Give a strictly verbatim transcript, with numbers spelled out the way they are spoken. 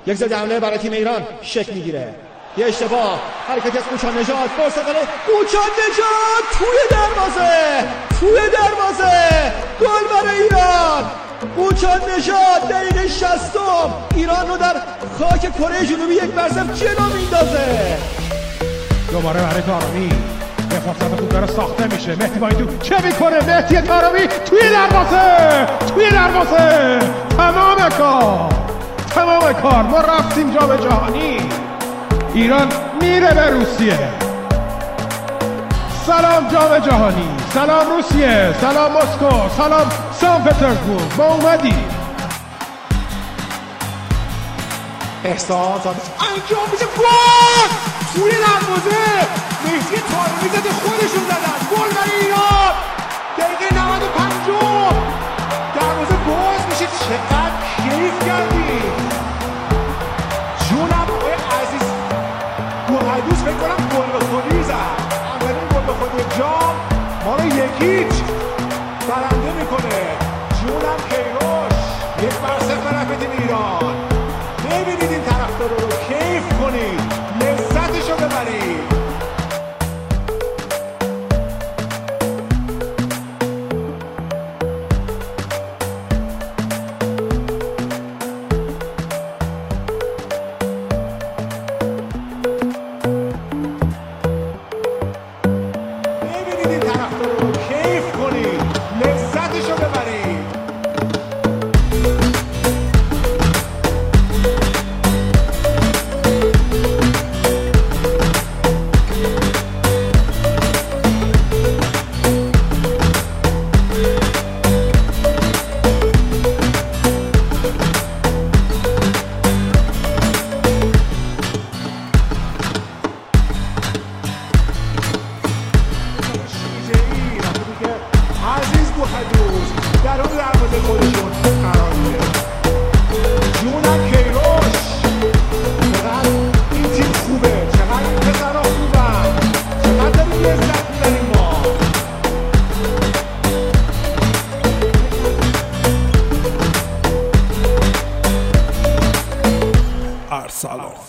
یک ضد حمله برای تیم ایران شکل میگیره. یه اشتباه، حرکتی از قوچان نژاد، فرصت برای قوچان نژاد توی دروازه، توی دروازه، گل برای ایران. قوچان نژاد دقیقه شصتم ایران رو در خاک کره جنوبی یک برزم جلو میندازه. دوباره برای طارمی یه فرصت خوب داره ساخته میشه. مهدی وحیدی چه میکنه؟ مهدی طارمی توی دروازه، توی دروازه. تمام کار، تمام کار. ما رفتیم جام جهانی. ایران میره به روسیه. سلام جام جهانی، سلام روسیه، سلام مسکو، سلام سن پترزبورگ. ما اومدیم. احساس انجام میشه. گل توی دروازه. مهدی طارمی زده، خودشون زدن. گل برای ایران. دقیقه نود و پنج دروازه باز میشه. چقدر کیف کردیم. جونم آقای عزیز گوهردوس فکر کنم گل به خودی زد. اولین گل به خودی جام ما رو یکیچ برنده میکنه. جونم کیروش یک بر صفر رفت تیم ایران. ببینید این طرفدارا رو، کیف کنید، لذتشو ببرید. در اون دروازه خودشون قرار میده. جونم کیروش. چقدر این تیم خوبه، چقدر این پسرها خوبن، چقدر داریم لذت میبریم ما. ارسلان